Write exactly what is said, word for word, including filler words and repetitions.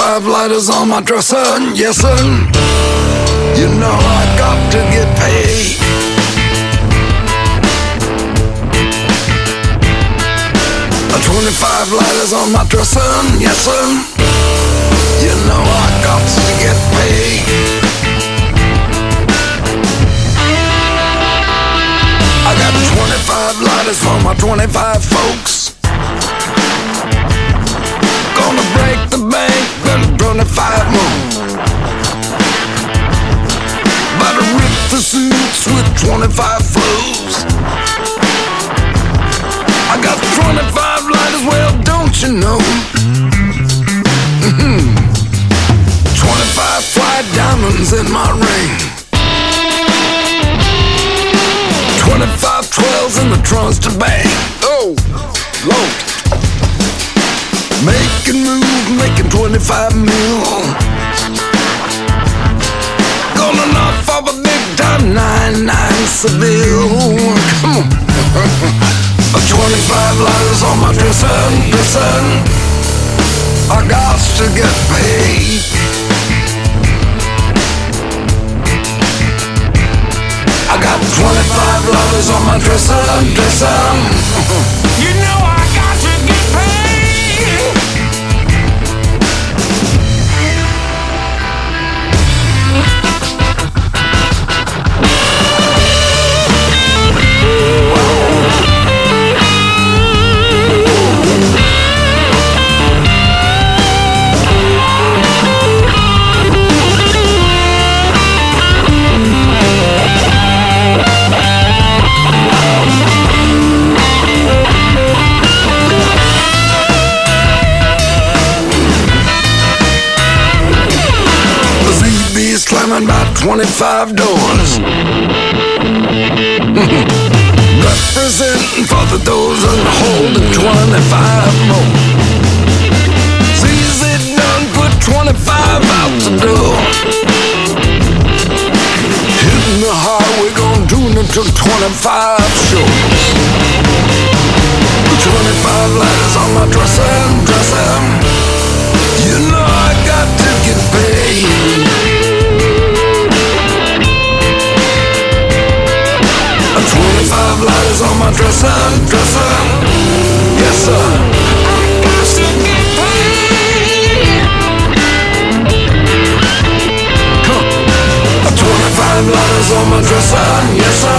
twenty-five lighters on my dresser, yes sir. You know I got to get paid. twenty-five lighters on my dresser, yes sir. You know I got to get paid. I got twenty-five lighters for my twenty-five folks. Gonna break the bank, then twenty-five more. About to rip the suits with twenty-five flows. I got twenty-five lighters, well, don't you know? Mm-hmm. twenty-five fly diamonds in my ring. twenty-five twelves in the trunks to bang. Oh, Lord. Making moves, making twenty-five mil. Gonna knock off a big time nine nine Seville. Come on. twenty-five lighters on my dresser, dresser. I got to get paid. I got twenty-five lighters on my dresser, dresser. You know I got to get paid. Slamming about twenty-five doors. Representing for the dozen, holding twenty-five more. It's easy done, put twenty-five out the door. Hitting the highway, gonna do it until twenty-five shows. twenty-five lighters on my dresser, dresser. You know I got to get paid. twenty-five lighters on my dresser, dresser. Yes sir. I got to get paid. Come on. twenty-five lighters on my dresser, yes sir.